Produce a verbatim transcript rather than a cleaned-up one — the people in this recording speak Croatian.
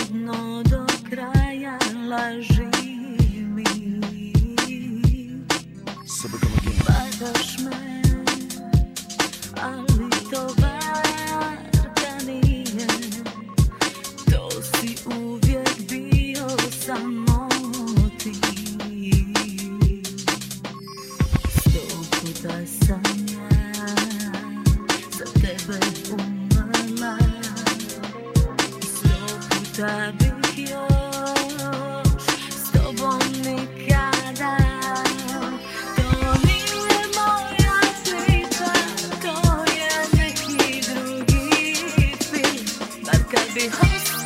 jedno do kraja laži mi. Varaš me, ali to varka nije. To si uvijek bio samo ti. Sto puta sam ja za tebe umrla. Sto puta bih još s tobom nikada. To nije moja priča, to je neki drugi film. Bar kad bih ostala